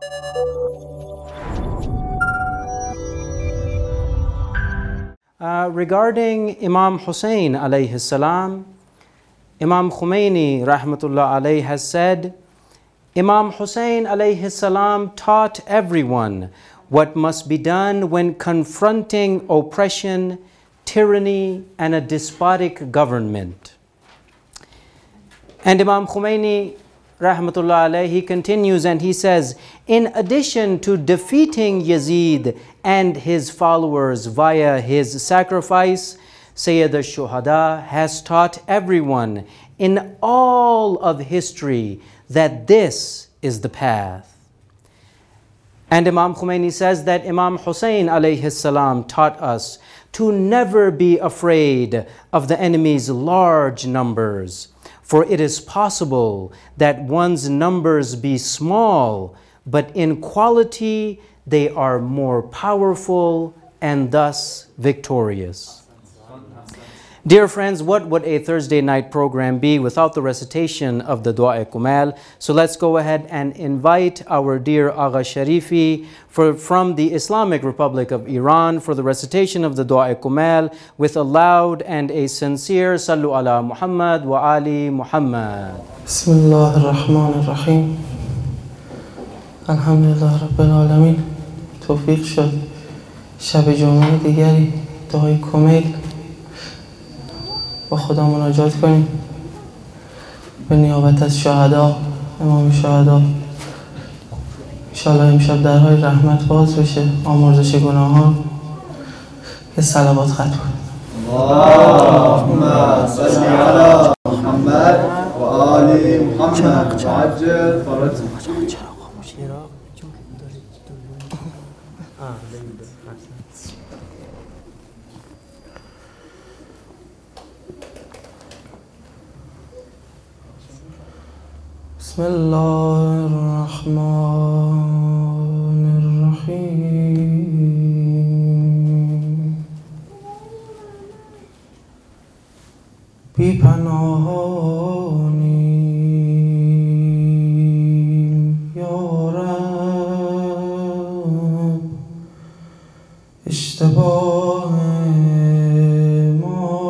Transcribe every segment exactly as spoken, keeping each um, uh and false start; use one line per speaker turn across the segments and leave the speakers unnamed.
Uh, regarding Imam Hussein alayhi salam, Imam Khomeini rahmatullah alayhi has said, Imam Hussein alayhi salam taught everyone what must be done when confronting oppression, tyranny, and a despotic government. And Imam Khomeini rahmatullah alayhi, he continues and he says, in addition to defeating Yazid and his followers via his sacrifice, Sayyid al-Shuhada has taught everyone in all of history that this is the path. And Imam Khomeini says that Imam Hussein alayhi salam taught us to never be afraid of the enemy's large numbers, for it is possible that one's numbers be small, but in quality they are more powerful and thus victorious. Dear friends, what would a Thursday night program be without the recitation of the Dua-e-Kumal? So let's go ahead and invite our dear Agha Sharifi for, from the Islamic Republic of Iran for the recitation of the Dua-e-Kumal with a loud and a sincere Sallu ala Muhammad wa Ali Muhammad.
Bismillah ar-Rahman ar-Rahim. Alhamdulillah Rabbil Alameen. توفیق شد شب جمعه دیگری دعای کمیل با خدا مناجات کنیم به نیابت از شهدا، امام شهدا. انشاءالله امشب درهای رحمت باز بشه، آمرزش گناهان، یه صلوات ختم کنیم. اللهم صل علی محمد و آل محمد عجل فرجهم. بسم الله الرحمن الرحیم. بی پناهانیم یا رب، اشتباه ما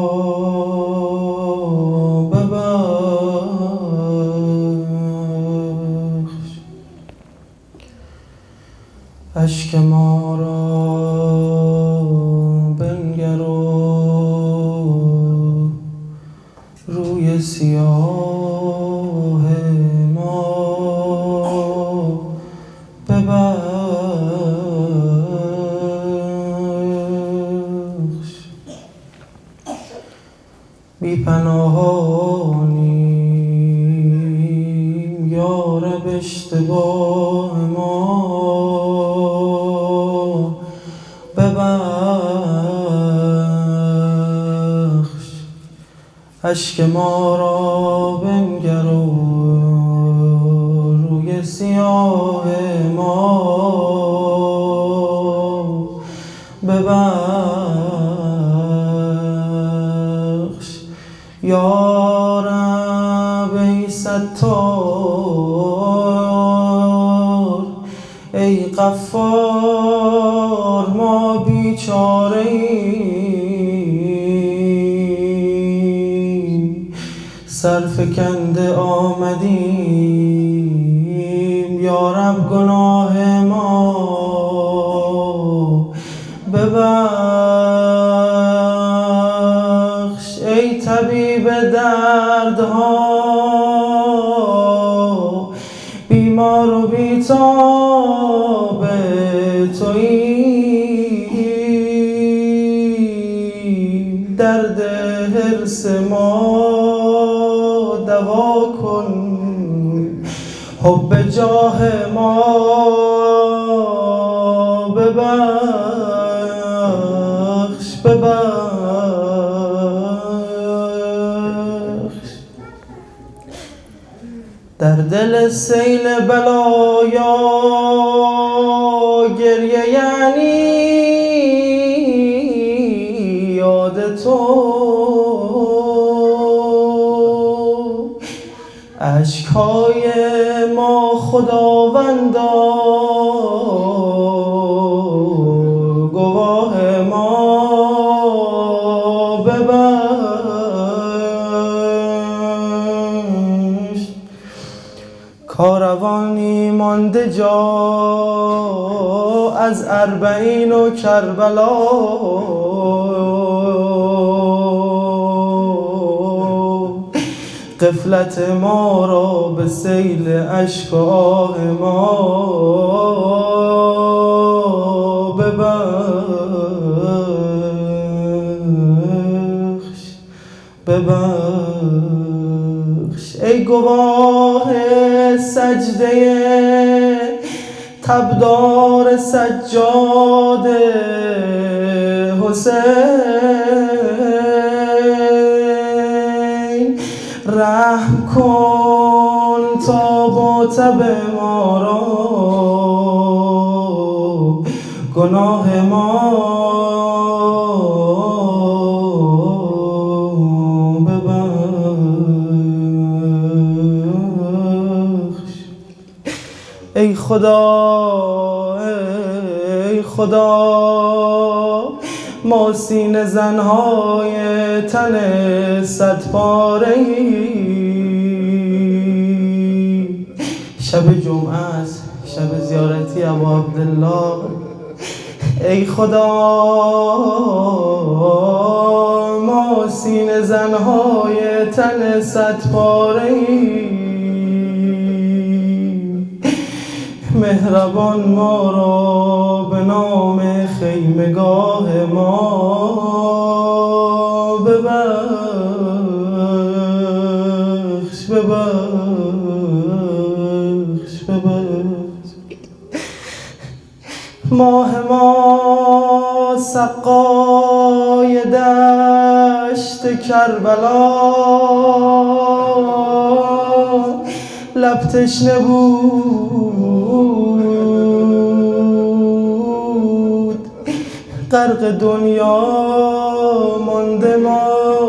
ببخش، اشک ما را بنگر و روی سیاه ما ببخش. بی پناهانیم یا رب، اشتباه ما ببخش، اشک ما را بنگر و روی سیاه ما ببخش. یا رب ای ستار، ای غفار، ما بیچاره ایم، سرفکنده آمدیم، یا رب گناه ما ببخش. ای طبیب دردها، بیمار و بیتاب تویی، درد حرص ما دوا کن، حب جاه ما ببخش ببخش. در دل سیل بلایا گریه یعنی یاد تو، اشکهای ما خداوندا گواه ما ببخش. کاروانی مانده جا از اربعین و کربلا، غفلت ما را به سیل اشک و آه ما ببخش ببخش. ای گواه سجده تبدار سجاد حسین، رحم کن تا با تب ما را گناه ما ببخش. ای خدا ای خدا، ما سینه زنهای تن صد پاره‌ای. شب جمعه است، شب زیارتی ابا عبدالله. ای خدا، ما سینه زنهای تن صد پاره‌ای. مهربان ما را به نام خیمگاه ما ببخش ببخش ببخش. ماه ما سقای دشت کربلا، لب تشنه بود، غرق دنیا مانده ما.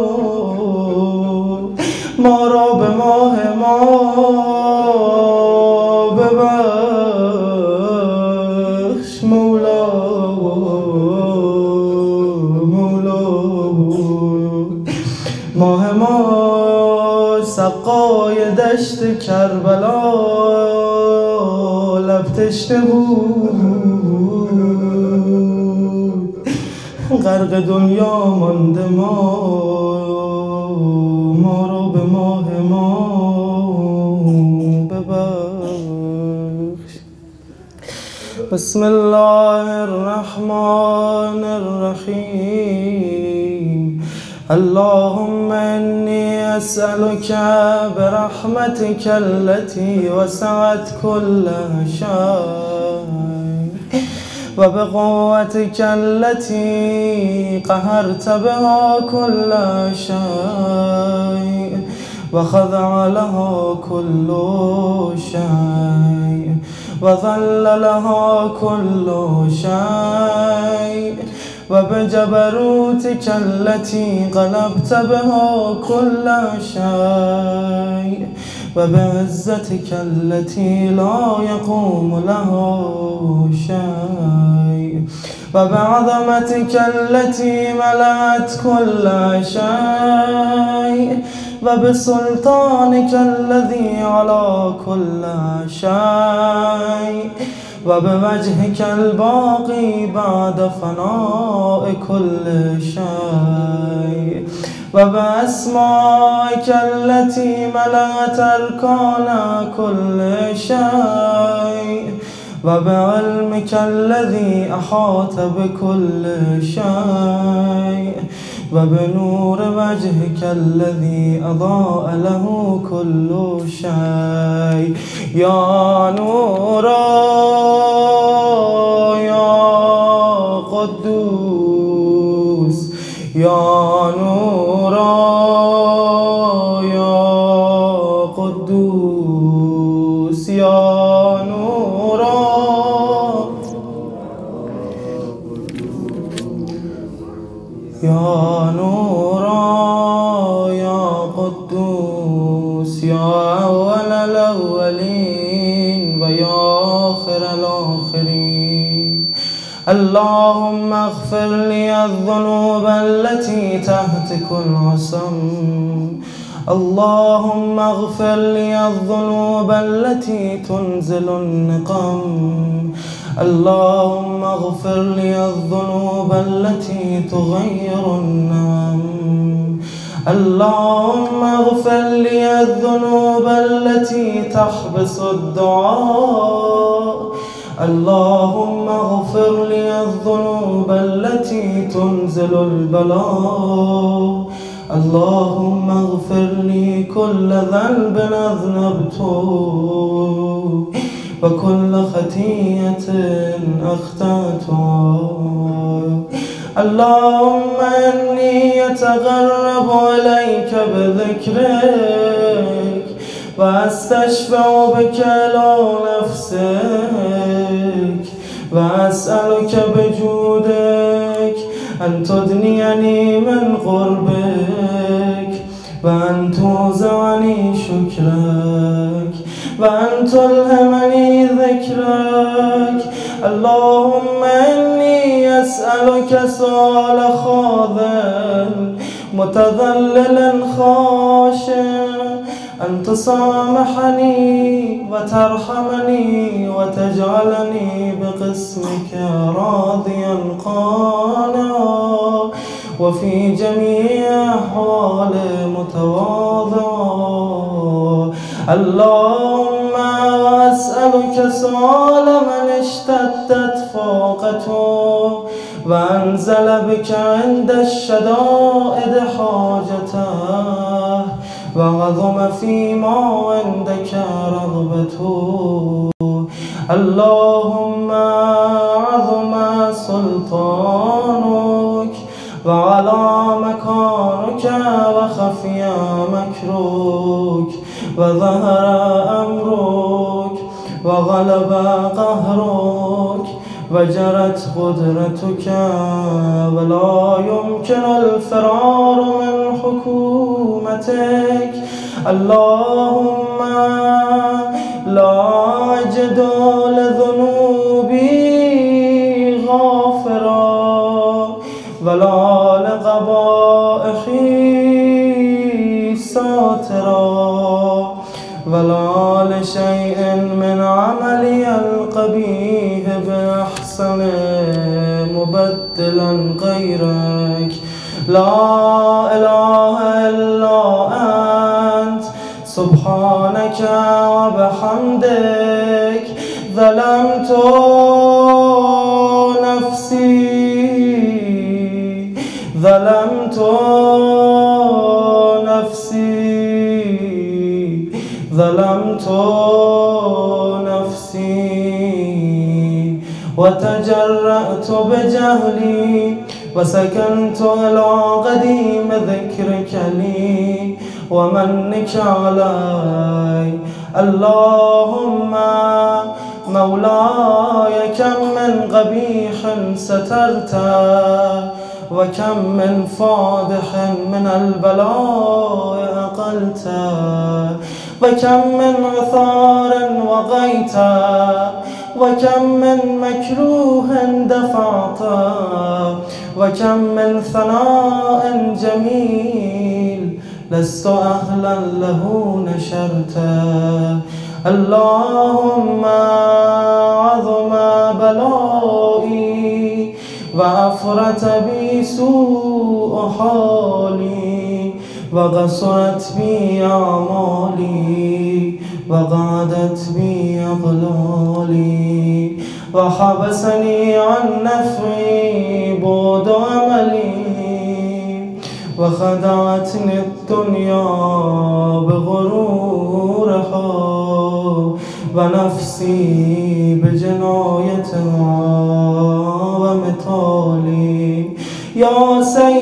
ما را به ماه ما ببخش مولا مولا. ماه ما سقای دشت کربلا، لب تشنه بود، غرق دنیا مانده ما. ما رو به ماه ما ببخش. بسم الله الرحمن الرحیم. اللهم انی اسألك برحمتك التي وسعت كل شيء وبقوتك التي قهرت بها كل شيء وخضع لها كل شيء وذل لها كل شيء وبجبروتك التي غلبت بها كل شيء وبعزتك التي لا يقوم لها شيء وبعظمتك التي ملأت كل شيء وبسلطانك الذي على كل شيء وبوجهك الباقي بعد فناء كل شيء وبأسمائك التي ملأت أركان كل شيء وبعلمك الذي أحاط بكل شيء وبنور وجهك الذي أضاء له كل شيء. يا نورا يا قدوس يا نورا يا قدوس يا نورا يا نورا يا قدوس يا أول الأولين ويا آخر اللهم اغفر لي الذنوب التي تهتك العصم. اللهم اغفر لي الذنوب التي تنزل النقم. اللهم اغفر لي الذنوب التي تغير النعم. اللهم اغفر لي الذنوب التي تحبس الدعاء. اللهم اغفر لي الذنوب التي تنزل البلاء. اللهم اغفر لي كل ذنب أذنبته وكل خطيئة أخطأتها. اللهم إني أتقرب إليك بذكرك وأستشفع بك إلى نفسك وأسألك بجودك أن تدنيني من قربك وأن توزعني شكرك وأن تلهمني ذكرك. اللهم إني أسألك سؤال خاضع متذلل خاشع أن تسامحني وترحمني وتجعلني بقسمك راضيا قانعا وفي جميع أحوالي متواضعا. اللهم أسألك سؤال من اشتدت فاقته وأنزل بك عند الشدائد حاجته وعظم فيما عندك رغبته. اللهم عظم سلطانك وعلى مكانك وخفي مكرك وظهر أمرك وغلب قهرك وجرت قدرتك ولا يمكن الفرار من حكومتك. اللهم لا أجد لذنوبي غافرا ولا لقبائحي ساترا ولا لشيء من عملي القبيح بأحسن مبدلا غيرك. لا إله إلا أنت سبحانك وبحمدك ظلمت نفسي ظلمت نفسي ظلمت نفسي وتجرأت بجهلي وسكنت إلى قديم ذكرك لي ومنك علي. اللهم مولاي كم من قبيح سترته وكم من فاضح من البلاء أقلته وكم من عثار وقيته وكم من مكروه دفعته وكم من ثناء جميل لست أهلا له نشرته. اللهم عظم بلائي وأفرت بي سوء حالي وقصرت بي أعمالي وقعدت بي أغلالي وحبسني عن نفعي بعد أملي وخدعتني الدنيا بغرورها ونفسي بجنايتها ومثالي. يا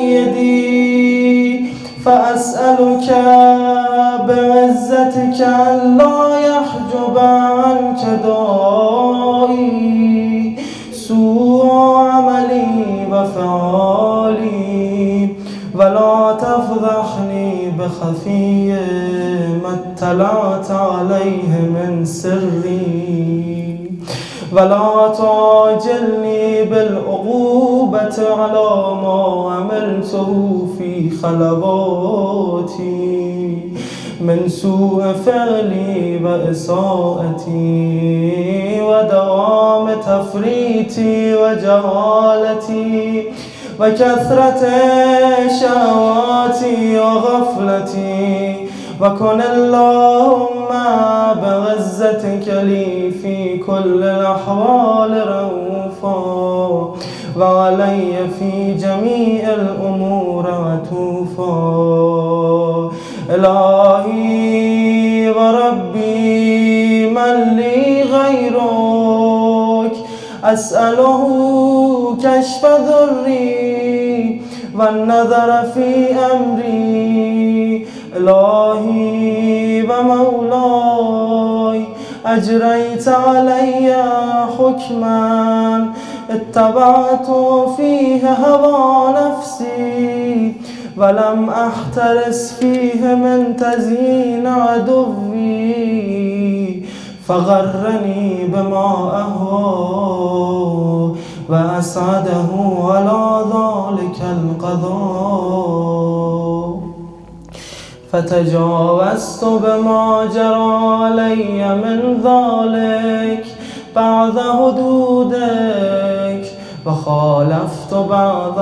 سيدي فأسألك بعزتك ألا يحجب عنك دائي سوء عملي وفعالي ولا تفضحني بخفي ما اطلعت عليه من سري ولا تعجلني بالعقوبة على ما عملته في خلواتي من سوء فعلي وإساءتي ودوام تفريطي وجهالتي وكثرة شهواتي وغفلتي وكن اللهم بعزتك لي في كل الأحوال رؤوفا وعلي في جميع الأمور عطوفا إلهي وربي من لي غيرك أسأله كشف ضري والنظر في أمري إلهي ومولاي أجريت علي حكما اتبعت فيه هوى نفسي ولم أحترس فيه من تزيين عدوي فغرني بما أهوى وأسعده على ذلك القضاء فتجاوزت بما جرى علي من ذلك بعد حدودك وخالفت بعض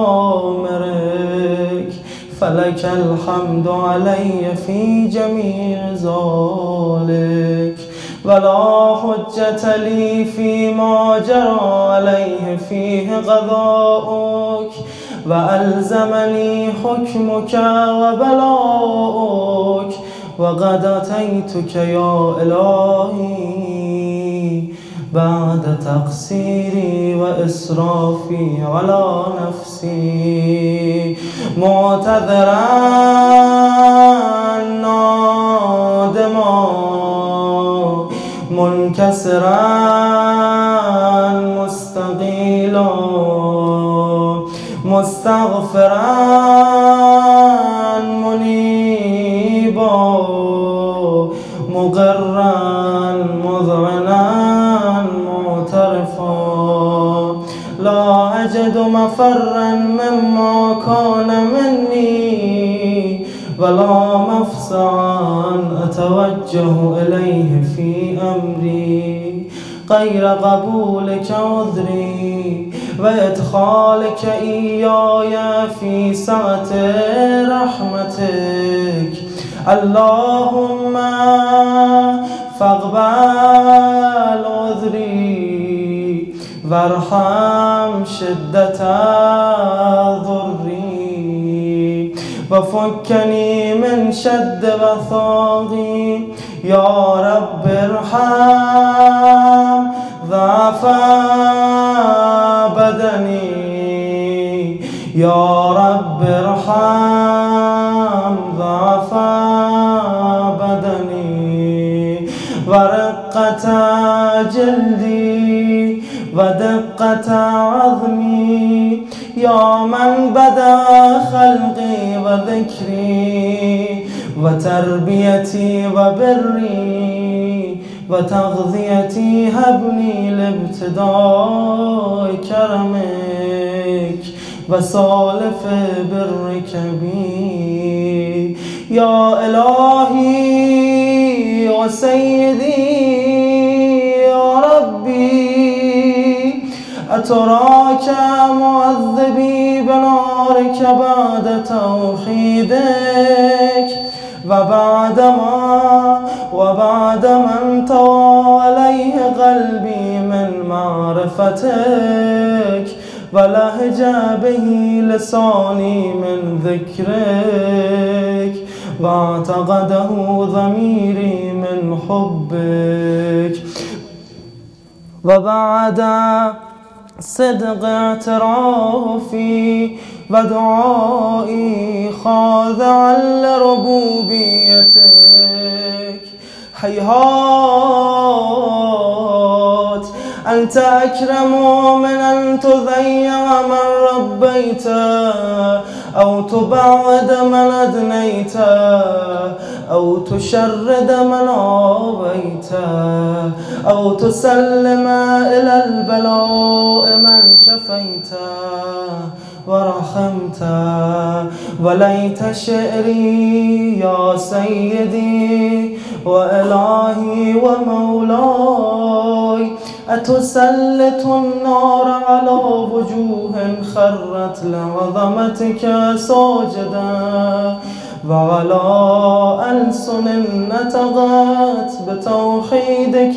أوامرك فلك الحمد علي في جميع ذلك ولا حجة لي فيما جرى عليه فيه قضاؤك وألزمني حكمك وبلاؤك وقد أتيتك يا إلهي بعد تقصيري وإسرافي على نفسي معتذرا نادما منكسرا مستقيلا مستغفرا منيبا مقرا مذعنا معترفا لا أجد مفرا مما كان مني ولا مفزعا أتوجه إليه في أمري غير قبولك عذري وإدخالك إياي في سعة رحمتك اللهم فاقبل عذري وارحم شدة ضري وفكني من شد وثاقي يا رب ارحم ضعف بدني يا رب ارحم ضعف بدني ورقة جلدي ودقة عظمي يا من بدا خلقي وذكري وتربيتي وبري وتغذيتي هبني لابتداء كرمك وسالف برك بي يا إلهي وسيدي يا ربي أتراك معذبي بنارك بعد توحيدك وبعدما وبعد من طوى عليه قلبي من معرفتك ولهج به لساني من ذكرك واعتقده ضميري من حبك وبعد صدق اعترافي ودعائي خاضعا لربوبيتك هيهات أنت أكرم من أن تضيع من ربيت أو تبعد من أدنيت أو تشرد من آويت أو تسلم إلى البلاء من كفيت ورحمت. وليت شعري يا سيدي وإلهي ومولاي أتسلط النار على وجوه خرت لعظمتك ساجدا وعلى ألسن نطقت بتوحيدك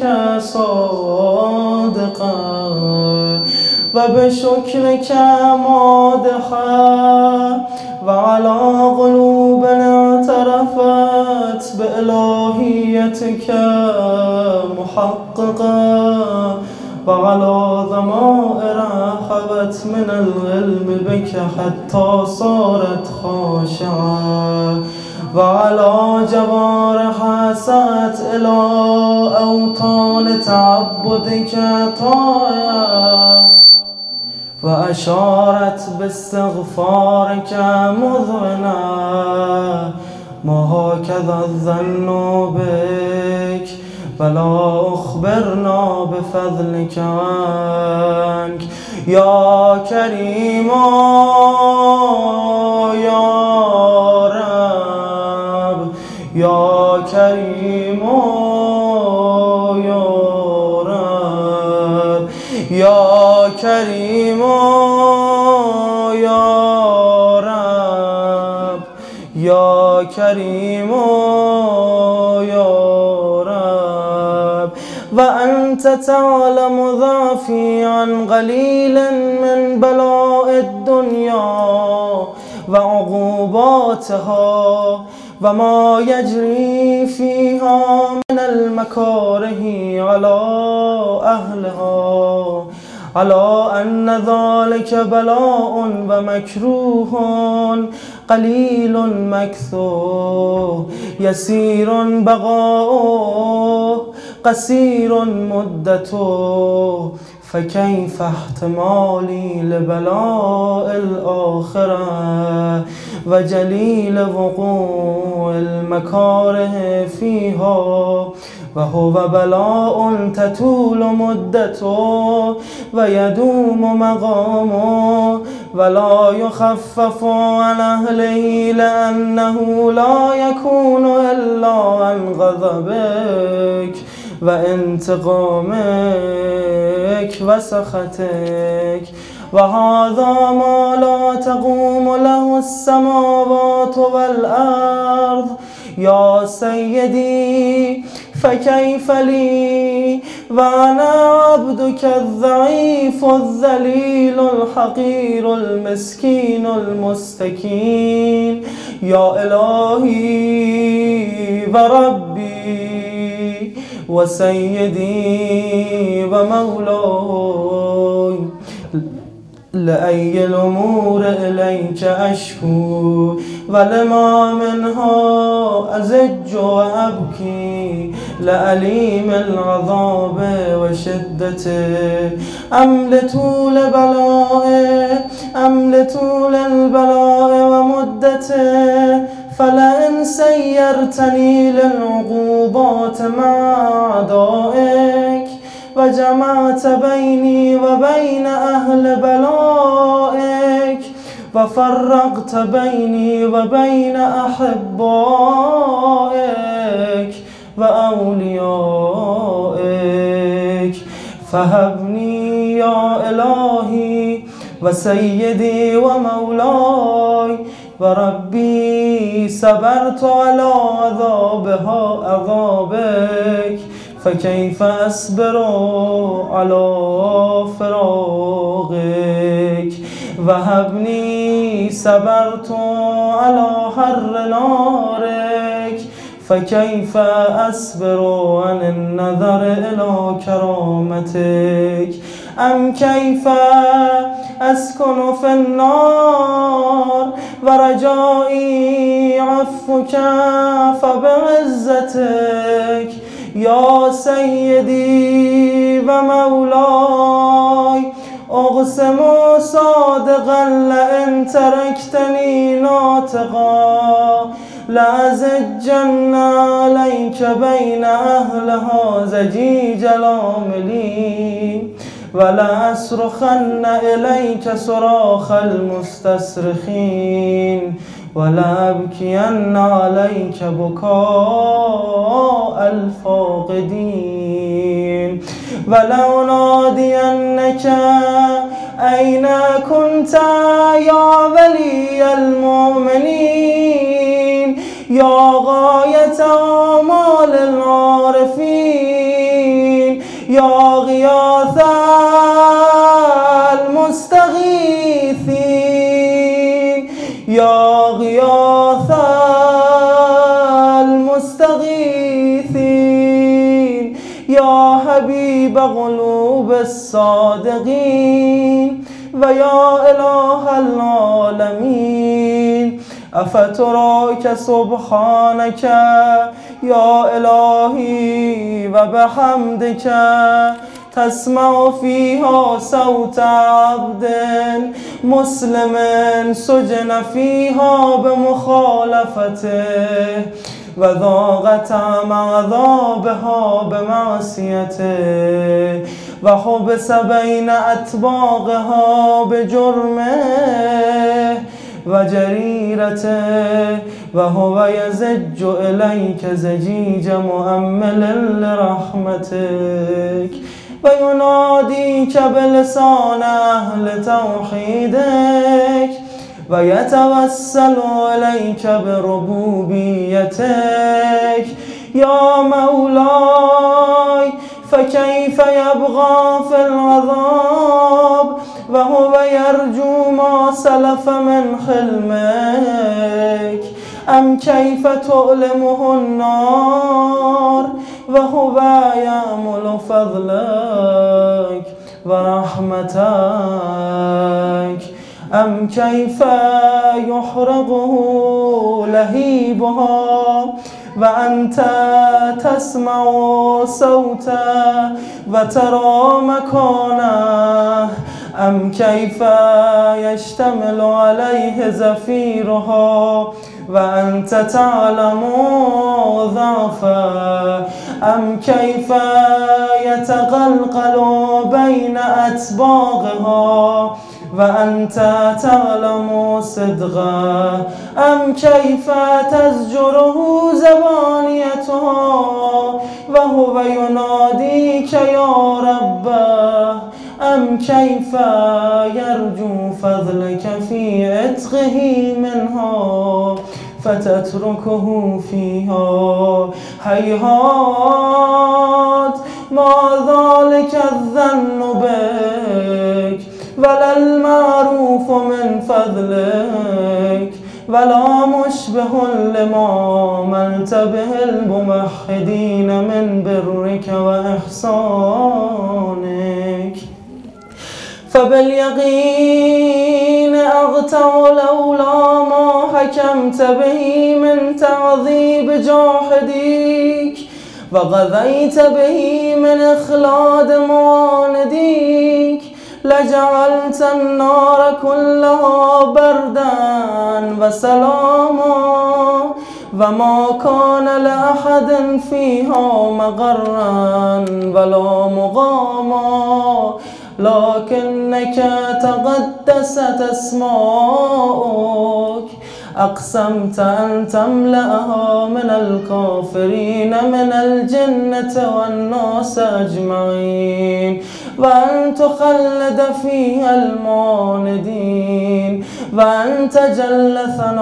صادقا وبشكرك مادحا وعلى قلوب اعترفت بإلهيتك محققا وعلى ضمائر خبت من العلم بك حتى صارت خاشعة وعلى جوارح سعت إلى أوطان تعبدك طاعة وأشارت باستغفارك مذعنا. ما هكذا الظن بك فلا أخبرنا بفضلك عنك يا كريم يا رب يا كريم يا رب يا كريم يا رب يا كريم يا رب. وأنت تعلم ضعفي عن قليل من بلاء الدنيا وعقوباتها وما يجري فيها من المكاره على أهلها، على أن ذلك بلاء ومكروه قليل مكثور يسير بقاؤه قصير مدته. فكيف احتمالي لبلاء الآخرة وجليل وقوع المكاره فيها، وهو بلاء تطول مدته ويدوم مقامه ولا يخفف عن أهله، لأنه لا يكون إلا عن غضبك وانتقامك وسخطك. وهذا ما لا تقوم له السماوات والأرض يا سيدي، فكيف لي وأنا عبدك الضعيف الذليل الحقير المسكين المستكين يا إلهي وربي وسيدي ومولاي. لأي الأمور إليك أشكو ولما منها أزج وأبكي، لأليم العذاب وشدته أم لطول بلائه أم لطول البلاء ومدته. فلئن سيرتني للعقوبات مع أعدائك وجمعت بيني وبين أهل بلائك وفرقت بيني وبين أحبائك وأوليائك، فهبني يا إلهي وسيدي ومولاي وربي. صبرت على عذابها عذابك، فكيف أصبر على فراقك. وهبني صبرت على حر نارك، فكيف أصبر عن النظر إلى كرامتك. أم كيف أسكن في النار ورجائي عفوك فبعزتك يا سيدي ومولاي. أقسم صادقا لئن تركتني ناطقا لأزجن عليك بين أهلها زجيج العاملين ولأصرخن إليك صراخ المستصرخين ولأبكين عليك بكاء الفاقدين ولأنادينك أين كنت يا ولي المؤمنين يا غاية آمال العارفين يا غياث المستغيثين يا غياث المستغيثين يا حبيب قلوب الصادقين ويا إله العالمين أفتراك سبحانك يا إلهي وبحمدك تسمع فيها صوت عبد مسلم سجن فيها بمخالفته وذاقت مع عذابها بمعصيته وحبس بين أطباقها بجرمه وجريرته وهو يزج إليك زجيج مؤمل لرحمتك ويناديك بلسان أهل توحيدك ويتوسل إليك بربوبيتك يا مولاي فكيف يبغى في العذاب وهو يرجو ما سلف من حلمك أم كيف تؤلمه النار وهو يأمل فضلك ورحمتك أم كيف يحرقه لهيبها وأنت تسمع صوته وترى مكانه أم كيف يشتمل عليه زفيرها وأنت تعلم ضعفه أم كيف يتقلقل بين أطباقها وأنت تعلم صدقه أم كيف تزجره زبانيتها وهو يناديك يا ربه أم كيف يرجو فضلك في عتقه منها فتتركه فيها هيهات ما ذلك الظن بك ولا المعروف من فضلك ولا مشبه لما عملت به الموحدين من برك وإحسانك فباليقين أغتع لولا ما حكمت به من تعذيب جاحديك وغذيت به من إخلاد معانديك لجعلت النار كلها بردا وسلاما وما كان لأحد فيها مقرا ولا مقاما لكنك تقدست أسماؤك أقسمت أن تملأها من الكافرين من الجنة والناس أجمعين وأن تخلد فيها المعاندين وأن تجل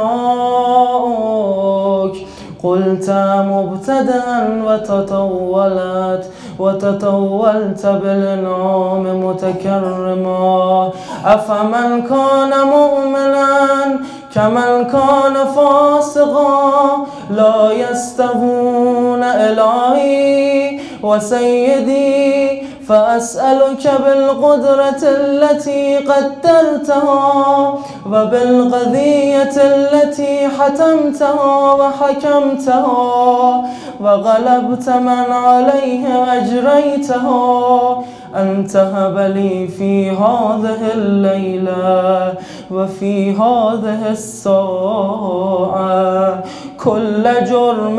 ثناؤك قلت مبتدأ وتطولت وتطولت بالإنعام متكرما أفمن كان مؤمنا كمن كان فاسقا لا يستوون إلهي وسيدي فأسألك بالقدرة التي قدرتها وبالقضية التي حتمتها وحكمتها وغلبت من عليه أجريتها أن تهب لي في هذه الليلة وفي هذه الساعة كل جرم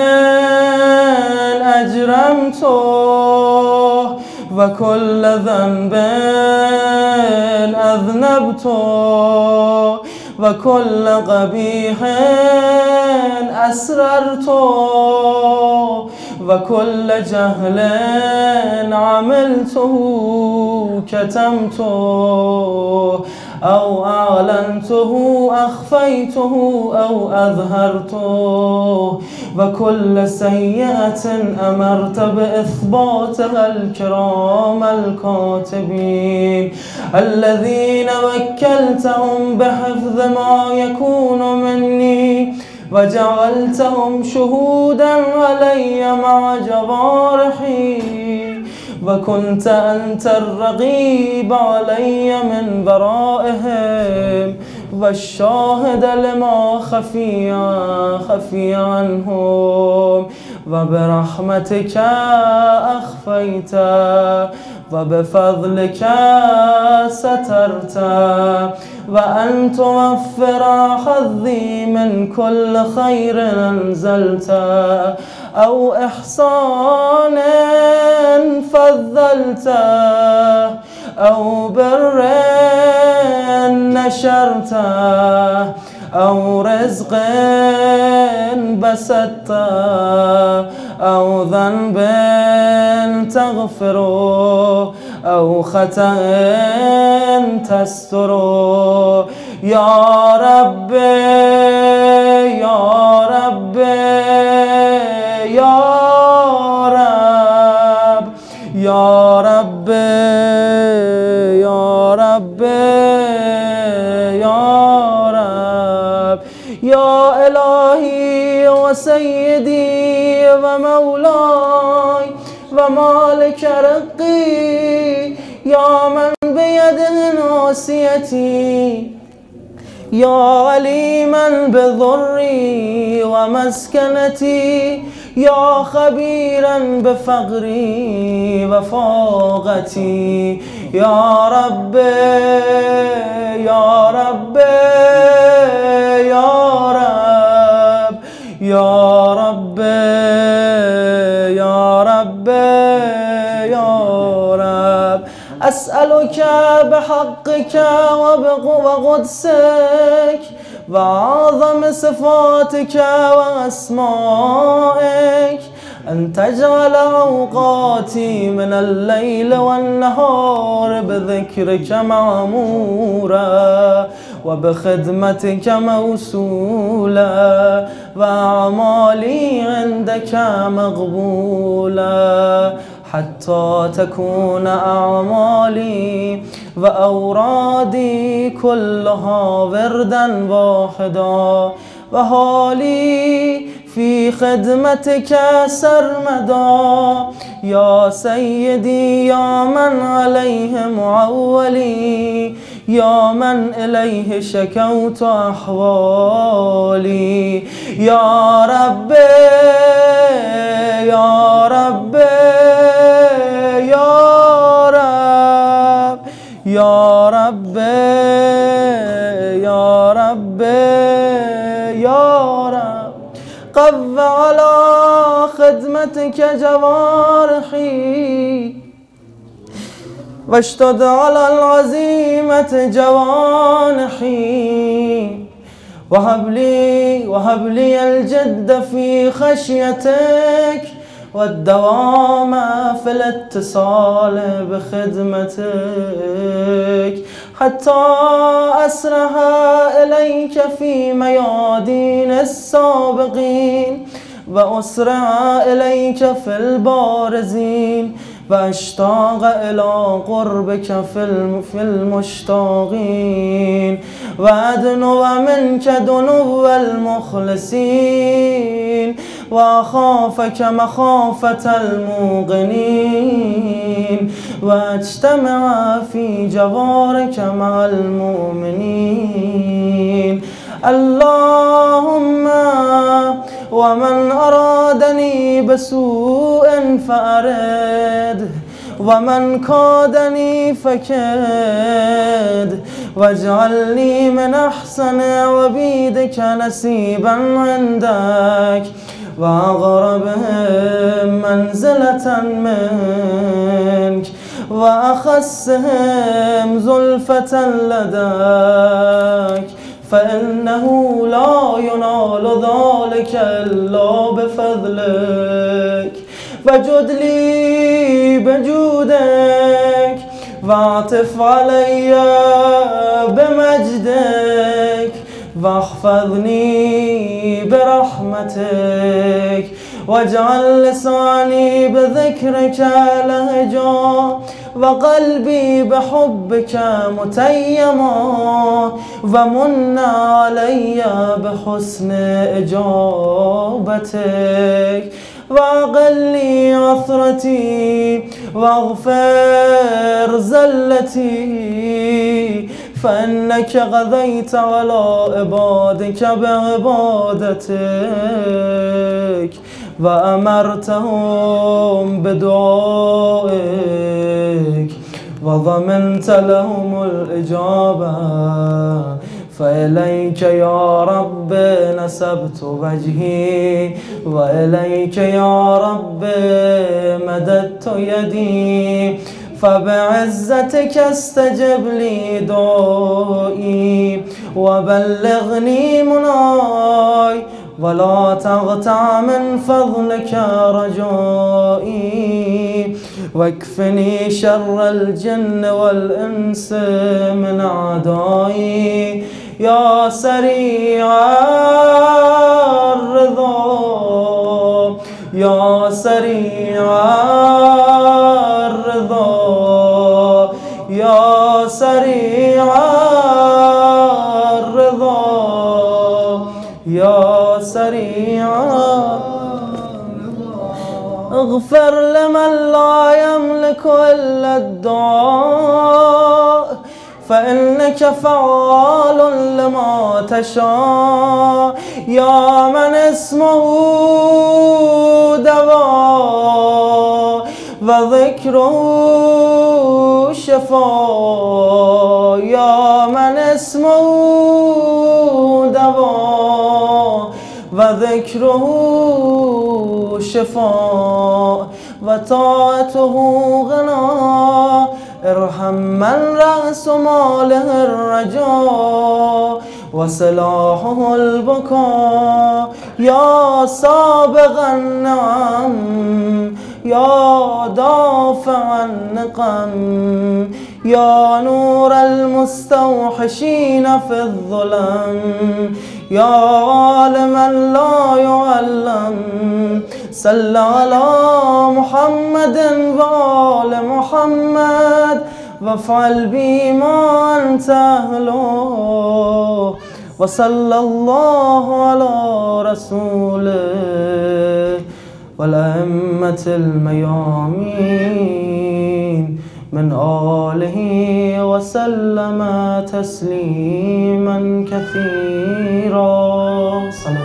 أجرمته وكل ذنب أذنبته وكل قبيح أسررته وكل جهل عملته كتمته أو أعلنته أخفيته أو أظهرته وكل سيئة أمرت بإثباتها الكرام الكاتبين الذين وكلتهم بحفظ ما يكون مني وجعلتهم شهودا علي مع جوارحي وكنت أنت الرقيب علي من ورائهم والشاهد لما خفي خفي عنهم وبرحمتك أخفيت وبفضلك سترت وأن توفر حظي من كل خير أنزلت أو إحسان فضلت أو بر نشرت أو رزق بسطت أو ذنب تغفر أو خطأ تستر يا رب يا رب يا رب يا رب يا رب يا رب يا إلهي وسيدي ومولاي ومالك رقي يا من بيده ناصيتي يا عليما بضري ومسكنتي يا خبيرا بفقري وفاقتي يا رب يا رب يا رب يا رب يا رب يا رب أسألك بحقك وقدسك وأعظم صفاتك وأسمائك أن تجعل أوقاتي من الليل والنهار بذكرك معمورا وبخدمتك موصولا وأعمالي عندك مقبولا حتى تكون أعمالي وأورادي كلها وردا واحدا وحالي في خدمتك سرمدا يا سيدي يا من عليه معولي يا من إليه شكوت أحوالي يا رب يا رب يا رب يا رب يا رب يا رب قو على خدمتك جوارحي واشتد على العزيمة جوانحي وهب لي وهب لي الجد في خشيتك والدوام في الاتصال بخدمتك حتى أسرح إليك في ميادين السابقين وأسرع إليك في البارزين واشتاق إلى قربك في المشتاقين وأدنو منك دنو المخلصين وأخافك مخافة الموقنين واجتمع في جوارك مع المؤمنين اللهم ومن أرادني بسوء فأرد ومن كادني فكد واجعلني من أحسن عبيدك نسيبا عندك وأقربهم منزلة منك وأخسهم زلفة لديك فإنه لا ينال ذلك إلا بفضلك فجد لي بجودك واعطف علي بمجدك واحفظني برحمتك واجعل لساني بذكرك لهجا وقلبي بحبك متيما ومن علي بحسن إجابتك وأقل لي عثرتي واغفر زلتي فإنك غذيت على عبادك بعبادتك وأمرتهم بدعائك وضمنت لهم الإجابة فإليك يا رب نسبت وجهي وإليك يا رب مددت يدي فبعزتك استجب لي دعائي وبلغني مناي ولا تغتع من فضلك رجائي واكفني شر الجن والإنس من أعدائي يا سريع الرضا يا سريع الرضا يا سريع الرضا يا سريع اغفر لمن لا يملك إلا الدعاء فإنك فعال لما تشاء يا من اسمه دواء وذكره شفاء يا من اسمه دواء وذكره شفاء وطاعته غنى ارحم من رأس ماله الرجاء وسلاحه البكاء يا سابغ النعم يا دافع النقم يا نور المستوحشين في الظلم يا عالما لا يعلم صل على محمد وآل محمد وافعل بي ما أنت أهله وصلى الله على رسوله والأئمة الميامين من آله وسلم تسليما كثيرا.